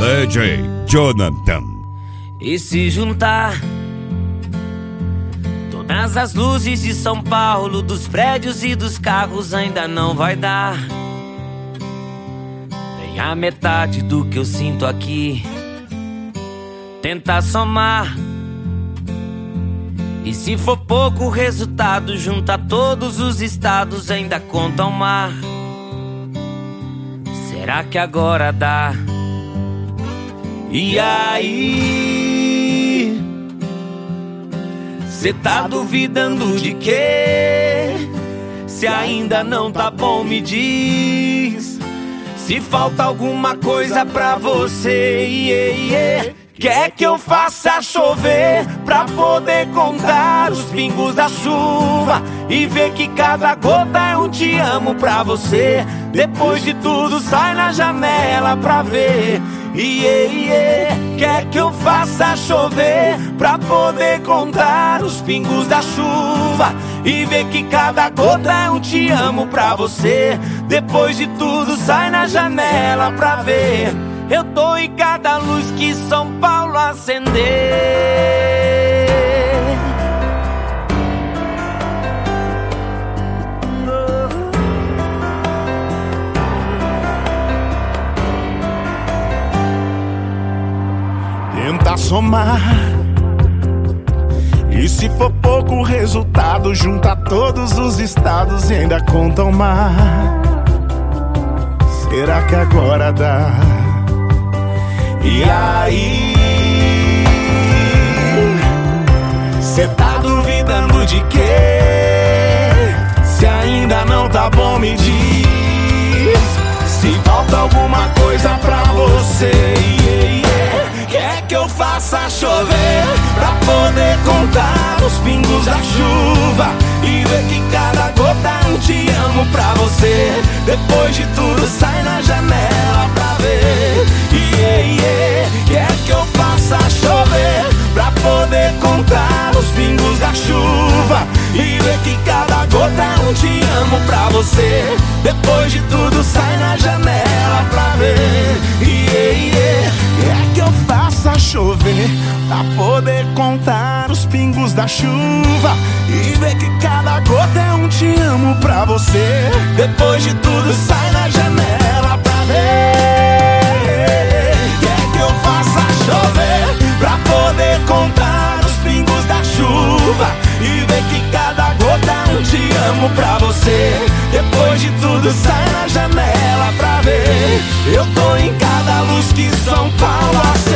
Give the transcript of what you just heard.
DJ Jonathan. E se juntar todas as luzes de São Paulo, dos prédios e dos carros, ainda não vai dar nem a metade do que eu sinto aqui. Tentar somar, e se for pouco o resultado, junta todos os estados, ainda conta o mar. Será que agora dá? E aí, cê tá duvidando de quê? Se ainda não tá bom, me diz. Se falta alguma coisa pra você, Quer que eu faça chover pra poder contar os pingos da chuva e ver que cada gota é um te amo pra você. Depois de tudo sai na janela pra ver. Quer que eu faça chover pra poder contar os pingos da chuva e ver que cada gota é um te amo pra você. Depois de tudo sai na janela pra ver. Eu tô em cada luz que São Paulo acender. Tenta somar, e se for pouco o resultado, junta todos os estados e ainda conta o mar. Será que agora dá? E aí, cê tá duvidando de quê? Se ainda não tá bom, me diz. Se falta alguma coisa pra você, Quer que eu faça chover pra poder contar os pingos da chuva e ver que cada gota é um te amo pra você. Depois de tudo sai na janela pra ver. Quer que eu faça chover pra poder contar os pingos da chuva e ver que cada gota é um te amo pra você. Depois de tudo sai na janela pra ver. Quer que eu faça chover pra poder contar os pingos da chuva e ver que cada gota é um te amo pra você. Depois de tudo sai na janela pra ver. Quer que eu faça chover pra poder contar os pingos da chuva e ver que cada gota é um te amo pra você. Depois de tudo sai na janela pra ver. Eu tô em cada luz que São Paulo acende.